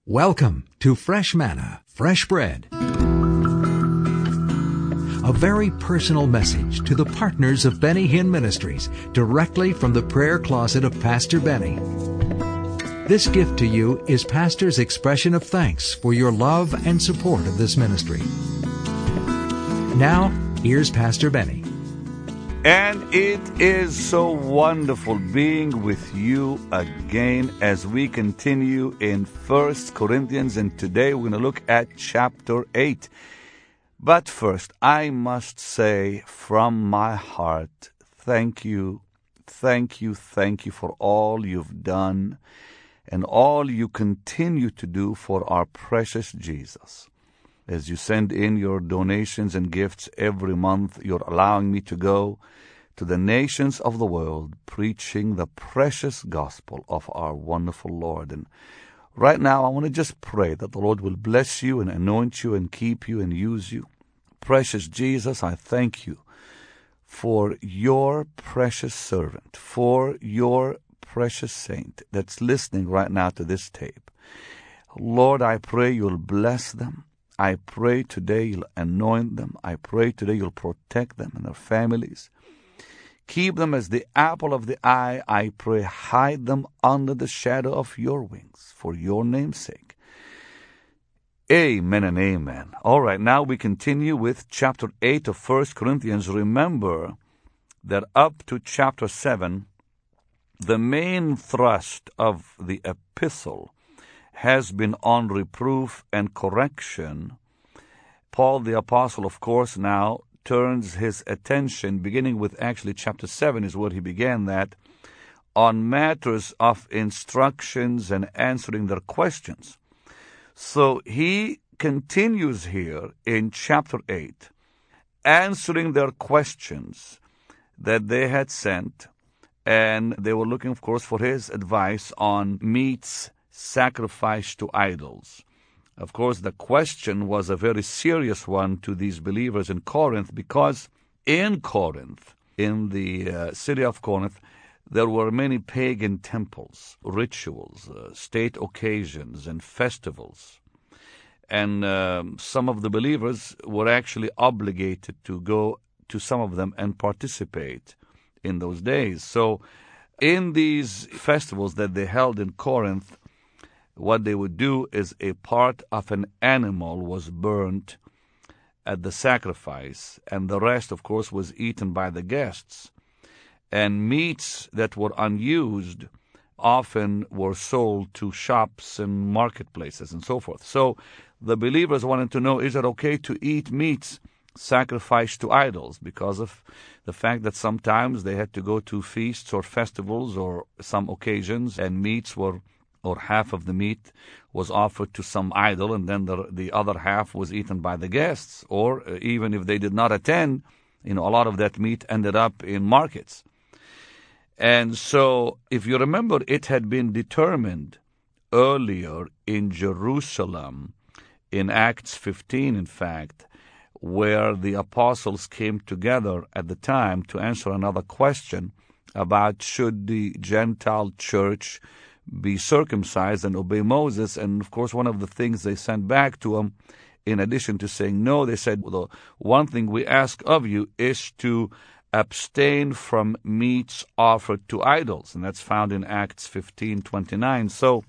Welcome to Fresh Manna, Fresh Bread. A very personal message to the partners of Benny Hinn Ministries, directly from the prayer closet of Pastor Benny. This gift to you is Pastor's expression of thanks for your love and support of this ministry. Now, here's Pastor Benny. And it is so wonderful being with you again as we continue in 1 Corinthians, and today we're going to look at chapter 8. But first, I must say from my heart, thank you for all you've done and all you continue to do for our precious Jesus. As you send in your donations and gifts every month, you're allowing me to go to the nations of the world preaching the precious gospel of our wonderful Lord. And right now, I want to just pray that the Lord will bless you and anoint you and keep you and use you. Precious Jesus, I thank you for your precious servant, for your precious saint that's listening right now to this tape. Lord, I pray you'll bless them. I pray today you'll anoint them. I pray today you'll protect them and their families. Keep them as the apple of the eye. I pray hide them under the shadow of your wings for your name's sake. Amen and amen. All right, now we continue with chapter 8 of 1 Corinthians. Remember that up to chapter 7, the main thrust of the epistle has been on reproof and correction. Paul the Apostle, of course, now turns his attention, beginning with actually chapter 7 is where he began that, on matters of instructions and answering their questions. So he continues here in chapter 8, answering their questions that they had sent, and they were looking, of course, for his advice on meats sacrificed to idols. Of course, the question was a very serious one to these believers in Corinth, because in Corinth, in the city of Corinth, there were many pagan temples, rituals, state occasions, and festivals. And some of the believers were actually obligated to go to some of them and participate in those days. So in these festivals that they held in Corinth, what they would do is a part of an animal was burnt at the sacrifice, and the rest, of course, was eaten by the guests. And meats that were unused often were sold to shops and marketplaces and so forth. So the believers wanted to know, is it okay to eat meats sacrificed to idols? Because of the fact that sometimes they had to go to feasts or festivals or some occasions, and meats were, or half of the meat was offered to some idol, and then the other half was eaten by the guests. Or even if they did not attend, a lot of that meat ended up in markets. And so, if you remember, it had been determined earlier in Jerusalem, in Acts 15, in fact, where the apostles came together at the time to answer another question about should the Gentile church be circumcised and obey Moses. And, of course, one of the things they sent back to them, in addition to saying no, they said, well, the one thing we ask of you is to abstain from meats offered to idols. And that's found in Acts 15:29. So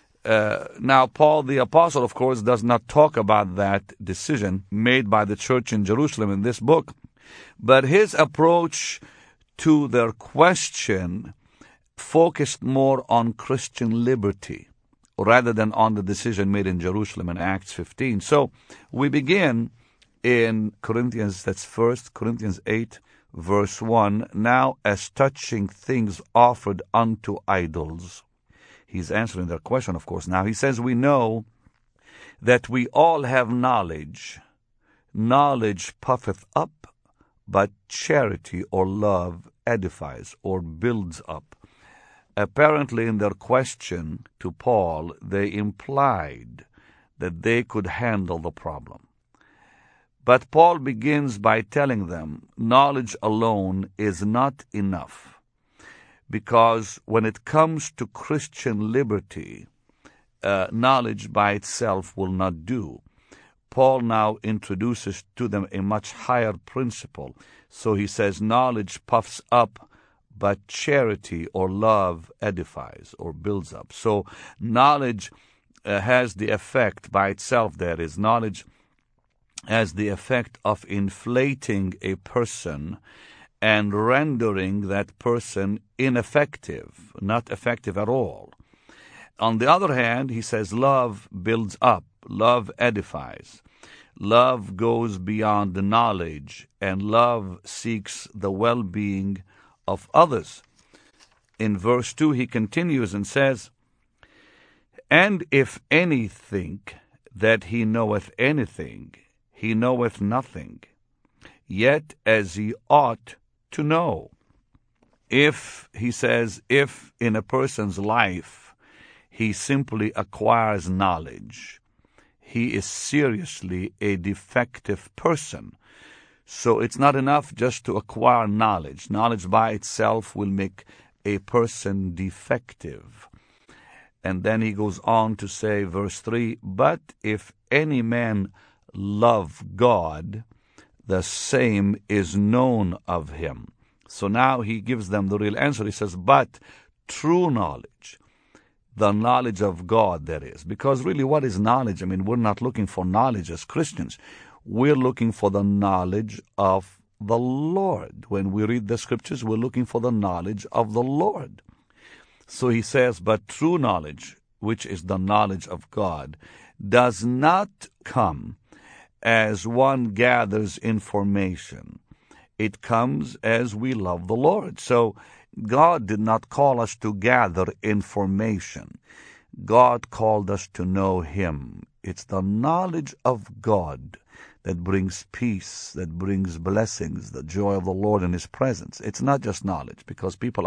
now Paul the Apostle, of course, does not talk about that decision made by the church in Jerusalem in this book. But his approach to their question focused more on Christian liberty rather than on the decision made in Jerusalem in Acts 15. So we begin in Corinthians, that's 1 Corinthians 8, verse 1. Now, as touching things offered unto idols. He's answering their question, of course. Now he says, we know that we all have knowledge. Knowledge puffeth up, but charity or love edifies or builds up. Apparently, in their question to Paul, they implied that they could handle the problem. But Paul begins by telling them knowledge alone is not enough, because when it comes to Christian liberty, knowledge by itself will not do. Paul now introduces to them a much higher principle. So he says, knowledge puffs up, but charity or love edifies or builds up. So knowledge has the effect by itself, that is, knowledge has the effect of inflating a person and rendering that person ineffective, not effective at all. On the other hand, he says love builds up, love edifies. Love goes beyond the knowledge, and love seeks the well-being of others. In verse 2, he continues and says, "And if any think that he knoweth anything, he knoweth nothing, yet as he ought to know." If, he says, if in a person's life he simply acquires knowledge, he is seriously a defective person. So it's not enough just to acquire knowledge. Knowledge by itself will make a person defective. And then he goes on to say, verse 3, "But if any man love God, the same is known of him." So now he gives them the real answer. He says, but true knowledge, the knowledge of God, that is. Because really, what is knowledge? I mean, we're not looking for knowledge as Christians. We're looking for the knowledge of the Lord. When we read the scriptures, we're looking for the knowledge of the Lord. So he says, but true knowledge, which is the knowledge of God, does not come as one gathers information. It comes as we love the Lord. So God did not call us to gather information. God called us to know Him. It's the knowledge of God that brings peace, that brings blessings, the joy of the Lord in His presence. It's not just knowledge, because people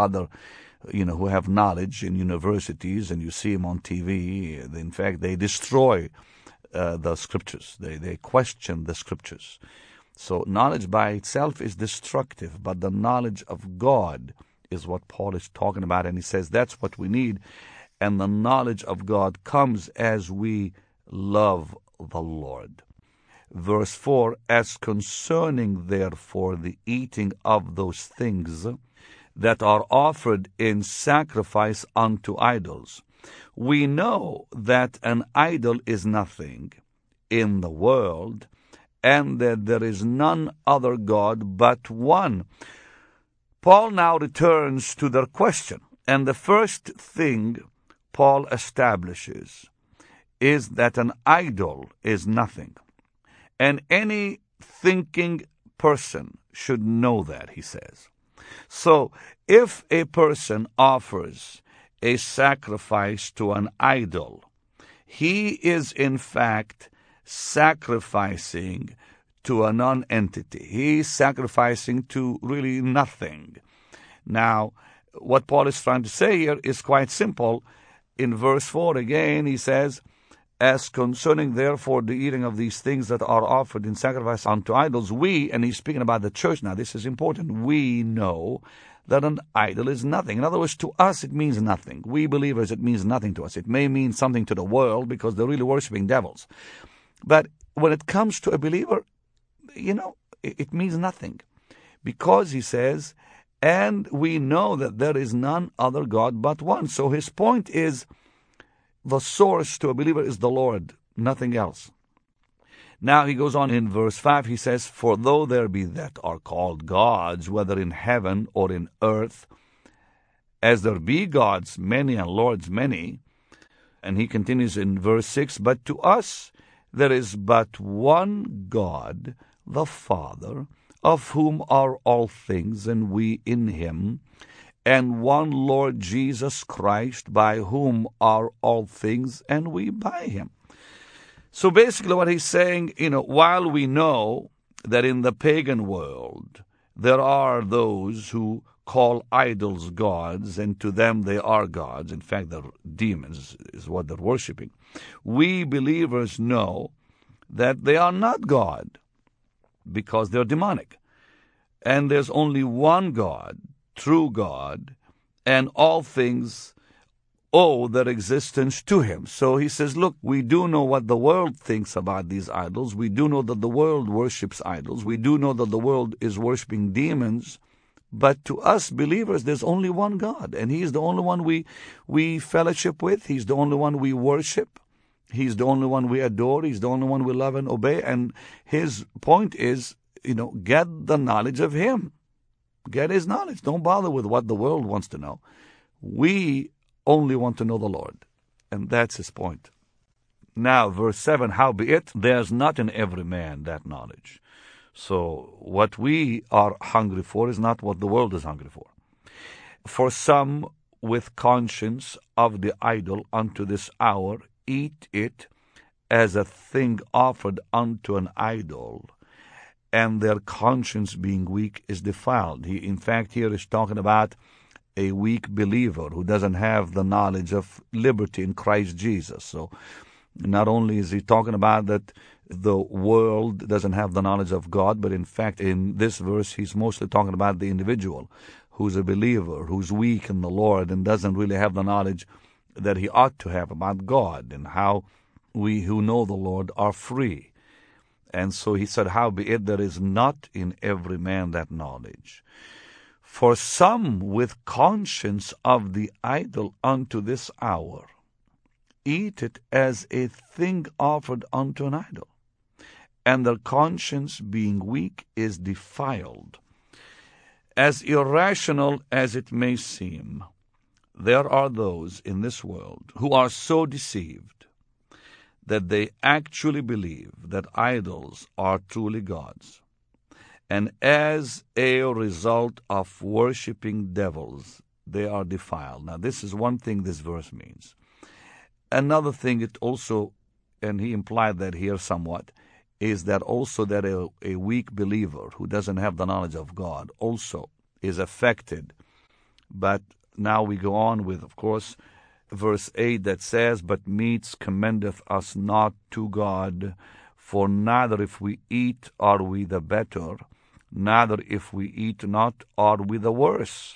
who have knowledge in universities, and you see them on TV, in fact, they destroy the scriptures. They question the scriptures. So knowledge by itself is destructive, but the knowledge of God is what Paul is talking about, and he says that's what we need. And the knowledge of God comes as we love the Lord. Verse 4, "As concerning therefore the eating of those things that are offered in sacrifice unto idols, we know that an idol is nothing in the world, and that there is none other God but one." Paul now returns to their question, and the first thing Paul establishes is that an idol is nothing. And any thinking person should know that, he says. So, if a person offers a sacrifice to an idol, he is in fact sacrificing to a non-entity. He's sacrificing to really nothing. Now, what Paul is trying to say here is quite simple. In verse 4 again, he says, "As concerning therefore the eating of these things that are offered in sacrifice unto idols, we," and he's speaking about the church now, this is important, "we know that an idol is nothing." In other words, to us it means nothing. We believers, it means nothing to us. It may mean something to the world because they're really worshiping devils. But when it comes to a believer, it means nothing. Because he says, "And we know that there is none other God but one." So his point is, the source to a believer is the Lord, nothing else. Now he goes on in verse 5, he says, "For though there be that are called gods, whether in heaven or in earth, as there be gods many and lords many," and he continues in verse 6, "But to us there is but one God, the Father, of whom are all things, and we in him, and one Lord Jesus Christ, by whom are all things, and we by him." So basically what he's saying, while we know that in the pagan world there are those who call idols gods, and to them they are gods, in fact they're demons is what they're worshiping, we believers know that they are not God, because they're demonic. And there's only one God, true God, and all things owe their existence to him. So he says, look, we do know what the world thinks about these idols. We do know that the world worships idols. We do know that the world is worshiping demons. But to us believers, there's only one God, and He is the only one we fellowship with. He's the only one we worship. He's the only one we adore. He's the only one we love and obey. And His point is, get the knowledge of Him. Get His knowledge. Don't bother with what the world wants to know. We only want to know the Lord. And that's His point. Now, verse 7, howbeit, there's not in every man that knowledge. So what we are hungry for is not what the world is hungry for. For some with conscience of the idol unto this hour eat it as a thing offered unto an idol, and their conscience being weak is defiled. He, in fact, here is talking about a weak believer who doesn't have the knowledge of liberty in Christ Jesus. So not only is he talking about that the world doesn't have the knowledge of God, but in fact, in this verse, he's mostly talking about the individual who's a believer, who's weak in the Lord and doesn't really have the knowledge that he ought to have about God and how we who know the Lord are free. And so he said, howbeit there is not in every man that knowledge. For some with conscience of the idol unto this hour eat it as a thing offered unto an idol, and their conscience being weak is defiled. As irrational as it may seem, there are those in this world who are so deceived that they actually believe that idols are truly gods. And as a result of worshiping devils, they are defiled. Now, this is one thing this verse means. Another thing it also, and he implied that here somewhat, is that also that a weak believer who doesn't have the knowledge of God also is affected. But now we go on with, of course, verse 8 that says, but meats commendeth us not to God, for neither if we eat are we the better, neither if we eat not are we the worse.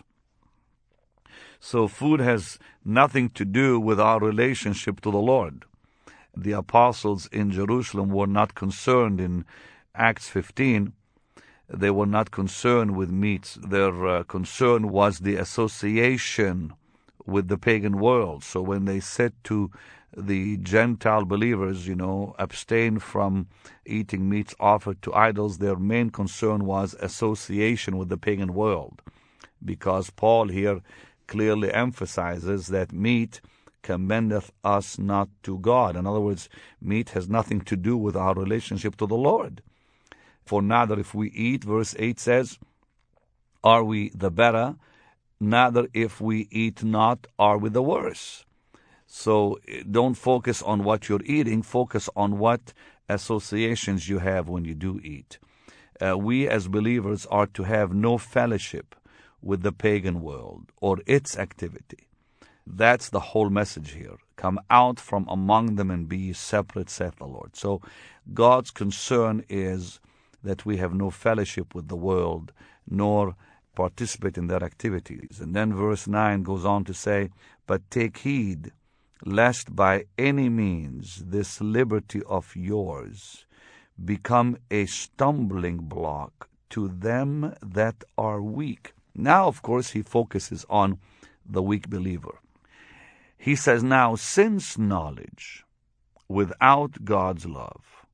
So food has nothing to do with our relationship to the Lord. The apostles in Jerusalem were not concerned in Acts 15. They were not concerned with meats. Their concern was the association with the pagan world. So when they said to the Gentile believers, abstain from eating meats offered to idols, their main concern was association with the pagan world. Because Paul here clearly emphasizes that meat commendeth us not to God. In other words, meat has nothing to do with our relationship to the Lord. For neither if we eat, verse 8 says, are we the better, neither if we eat not are we the worse. So don't focus on what you're eating, focus on what associations you have when you do eat. We as believers are to have no fellowship with the pagan world or its activity. That's the whole message here. Come out from among them and be ye separate, saith the Lord. So God's concern is that we have no fellowship with the world, nor participate in their activities. And then verse 9 goes on to say, but take heed, lest by any means this liberty of yours become a stumbling block to them that are weak. Now, of course, he focuses on the weak believer. He says, now, since knowledge without God's love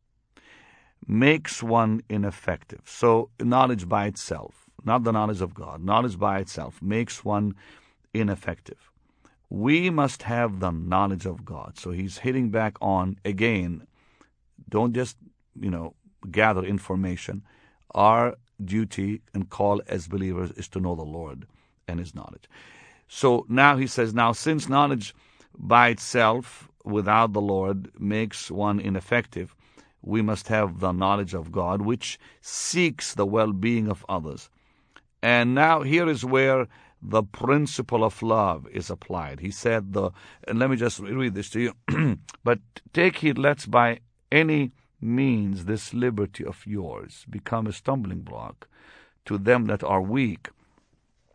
makes one ineffective. So knowledge by itself, not the knowledge of God, knowledge by itself makes one ineffective. We must have the knowledge of God. So he's hitting back on, again, don't just, gather information. Our duty and call as believers is to know the Lord and His knowledge. So now he says, now since knowledge by itself without the Lord makes one ineffective, we must have the knowledge of God, which seeks the well-being of others. And now here is where the principle of love is applied. He said, and let me just read this to you, but take heed lest by any means this liberty of yours become a stumbling block to them that are weak.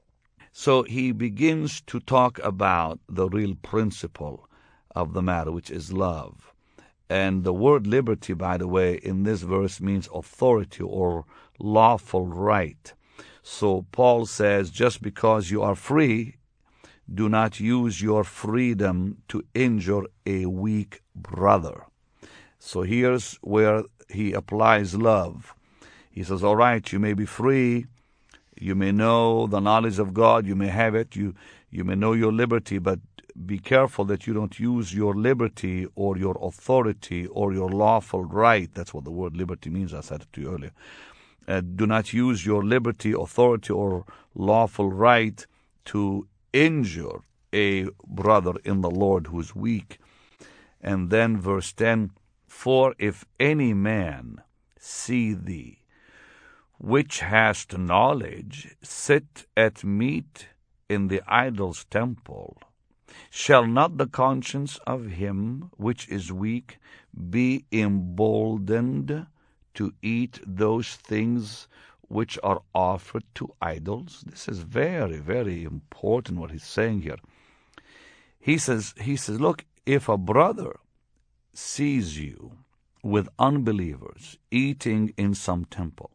So he begins to talk about the real principle of the matter, which is love. And the word liberty, by the way, in this verse means authority or lawful right. So Paul says, just because you are free, do not use your freedom to injure a weak brother. So here's where he applies love. He says, all right, you may be free, you may know the knowledge of God, you may have it, you may know your liberty, but be careful that you don't use your liberty or your authority or your lawful right. That's what the word liberty means. I said it to you earlier. Do not use your liberty, authority, or lawful right to injure a brother in the Lord who's weak. And then verse 10, for if any man see thee, which hast knowledge, sit at meat in the idol's temple, shall not the conscience of him which is weak be emboldened to eat those things which are offered to idols? This is very, very important what he's saying here. He says, look, if a brother sees you with unbelievers eating in some temple,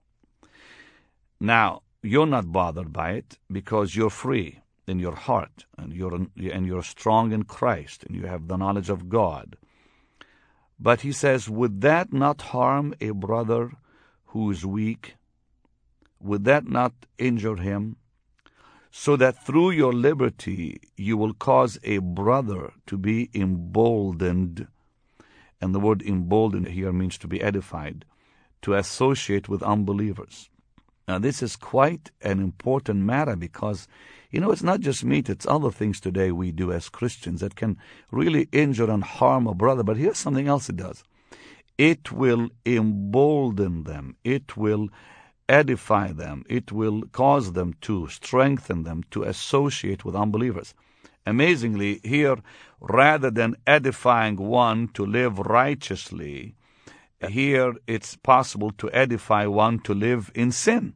now you're not bothered by it because you're free in your heart, and you're strong in Christ, and you have the knowledge of God. But he says, would that not harm a brother who is weak? Would that not injure him? So that through your liberty you will cause a brother to be emboldened, and the word emboldened here means to be edified, to associate with unbelievers. Now this is quite an important matter because it's not just meat, it's other things today we do as Christians that can really injure and harm a brother. But here's something else it does. It will embolden them. It will edify them. It will cause them to strengthen them to associate with unbelievers. Amazingly, here, rather than edifying one to live righteously, here it's possible to edify one to live in sin.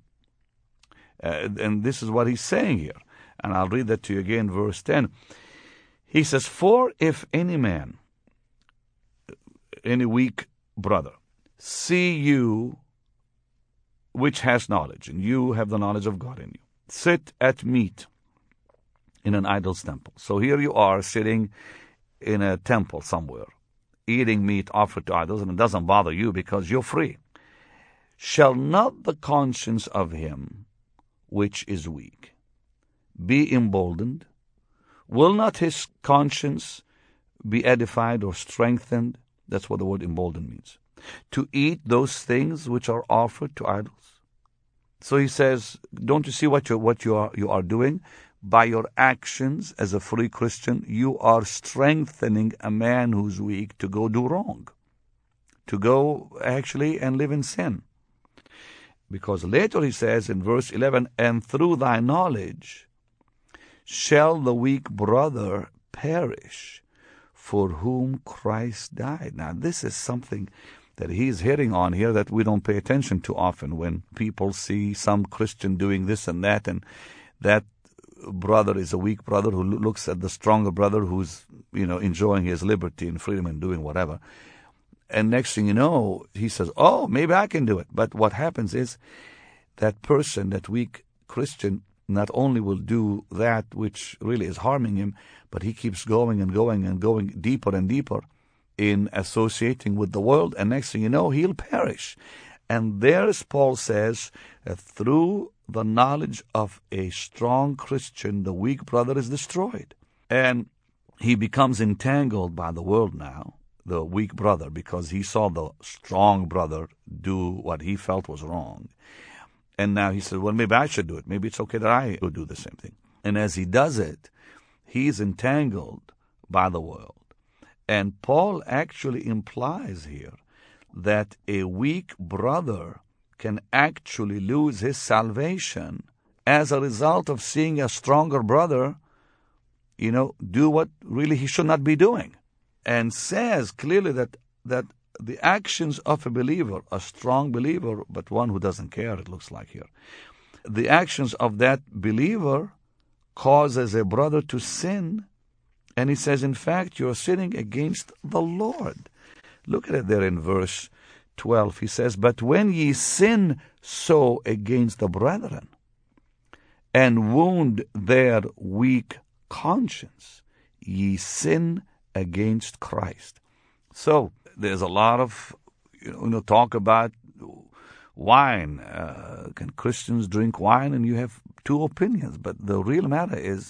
And this is what he's saying here. And I'll read that to you again, verse 10. He says, for if any man, any weak brother, see you which has knowledge, and you have the knowledge of God in you, sit at meat in an idol's temple. So here you are sitting in a temple somewhere, eating meat offered to idols, and it doesn't bother you because you're free. Shall not the conscience of him which is weak be emboldened? Will not his conscience be edified or strengthened? That's what the word emboldened means. To eat those things which are offered to idols. So he says, don't you see what you are doing? By your actions as a free Christian, you are strengthening a man who's weak to go do wrong, to go actually and live in sin. Because later he says in verse 11, and through thy knowledge shall the weak brother perish for whom Christ died. Now this is something that he's hitting on here that we don't pay attention to often when people see some Christian doing this and that brother is a weak brother who looks at the stronger brother who's, enjoying his liberty and freedom and doing whatever. And next thing you know, he says, oh, maybe I can do it. But what happens is that person, that weak Christian, not only will do that which really is harming him, but he keeps going and going and going deeper and deeper in associating with the world. And next thing you know, he'll perish. And there's, Paul says, through the knowledge of a strong Christian, the weak brother is destroyed. And he becomes entangled by the world now, the weak brother, because he saw the strong brother do what he felt was wrong. And now he said, well, maybe I should do it. Maybe it's okay that I would do the same thing. And as he does it, he's entangled by the world. And Paul actually implies here that a weak brother can actually lose his salvation as a result of seeing a stronger brother, do what really he should not be doing. And says clearly that the actions of a believer, a strong believer, but one who doesn't care, it looks like here, the actions of that believer causes a brother to sin, and he says, in fact, you're sinning against the Lord. Look at it there in verse 12. He says, but when ye sin so against the brethren, and wound their weak conscience, ye sin against Christ. So there's a lot of talk about wine. Can Christians drink wine? And you have two opinions. But the real matter is,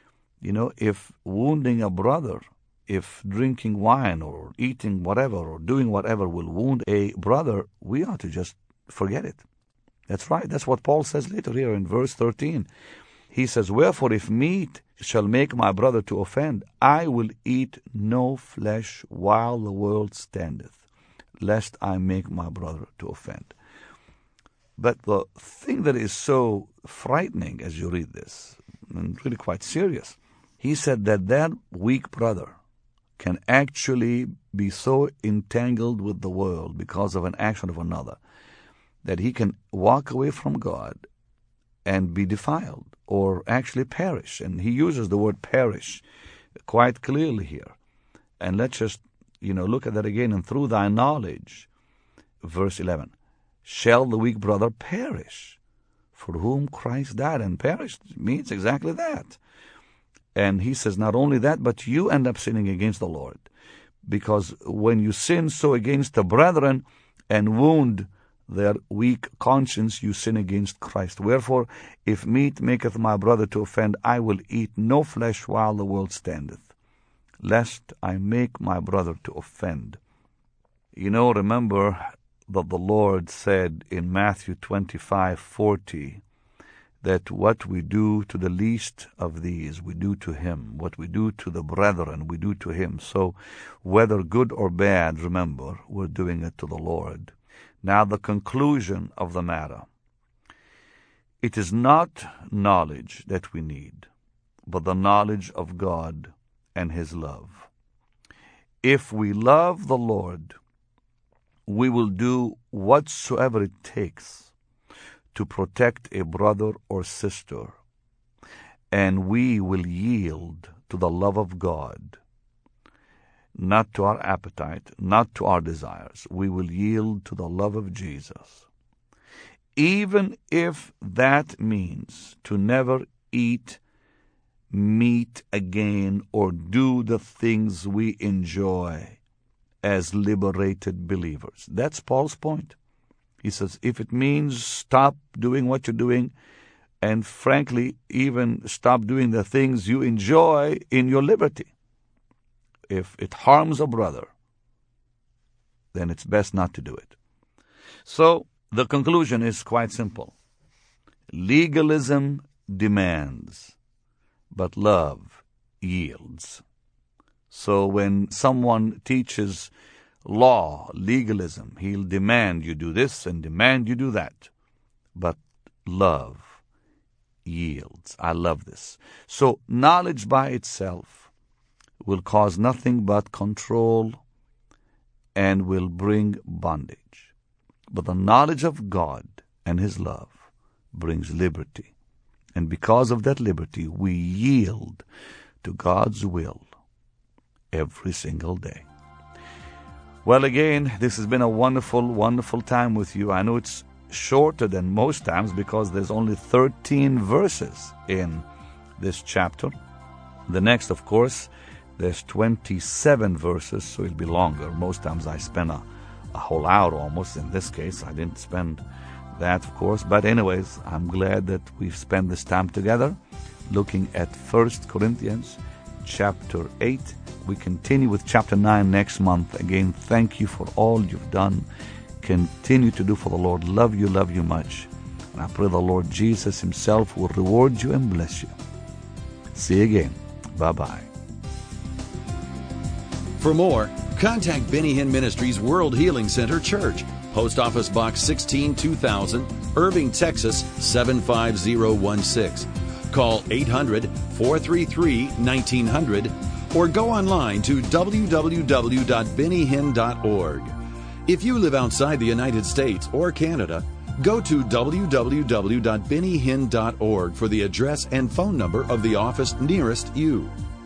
if wounding a brother, if drinking wine or eating whatever or doing whatever will wound a brother, we ought to just forget it. That's right. That's what Paul says later here in verse 13. He says, wherefore if meat shall make my brother to offend, I will eat no flesh while the world standeth, lest I make my brother to offend. But the thing that is so frightening as you read this, and really quite serious, he said that weak brother can actually be so entangled with the world because of an action of another that he can walk away from God and be defiled or actually perish. And he uses the word perish quite clearly here. And let's just, look at that again. And through thy knowledge, verse 11, shall the weak brother perish, for whom Christ died. And perish means exactly that. And he says not only that, but you end up sinning against the Lord. Because when you sin so against the brethren and wound their weak conscience, you sin against Christ. Wherefore, if meat maketh my brother to offend, I will eat no flesh while the world standeth, lest I make my brother to offend. Remember that the Lord said in Matthew 25:40, that what we do to the least of these, we do to him. What we do to the brethren, we do to him. So whether good or bad, remember, we're doing it to the Lord. Now the conclusion of the matter. It is not knowledge that we need, but the knowledge of God and his love. If we love the Lord, we will do whatsoever it takes to protect a brother or sister, and we will yield to the love of God, not to our appetite, not to our desires. We will yield to the love of Jesus, even if that means to never eat meat again or do the things we enjoy as liberated believers. That's Paul's point. He says, if it means stop doing what you're doing, and frankly, even stop doing the things you enjoy in your liberty, if it harms a brother, then it's best not to do it. So the conclusion is quite simple. Legalism demands, but love yields. So when someone teaches law, legalism, he'll demand you do this and demand you do that. But love yields. I love this. So knowledge by itself will cause nothing but control and will bring bondage. But the knowledge of God and his love brings liberty. And because of that liberty, we yield to God's will every single day. Well, again, this has been a wonderful, wonderful time with you. I know it's shorter than most times because there's only 13 verses in this chapter. The next, of course, there's 27 verses, so it'll be longer. Most times I spend a whole hour almost. In this case, I didn't spend that, of course. But anyways, I'm glad that we've spent this time together looking at 1 Corinthians chapter 8. We continue with chapter 9 next month. Again, thank you for all you've done. Continue to do for the Lord. Love you much. And I pray the Lord Jesus himself will reward you and bless you. See you again. Bye-bye. For more, contact Benny Hinn Ministries World Healing Center Church, Post Office Box 16 2000, Irving, Texas 75016. Call 800-433-1900 or go online to www.bennyhinn.org. If you live outside the United States or Canada, Go to www.bennyhinn.org for the address and phone number of the office nearest you.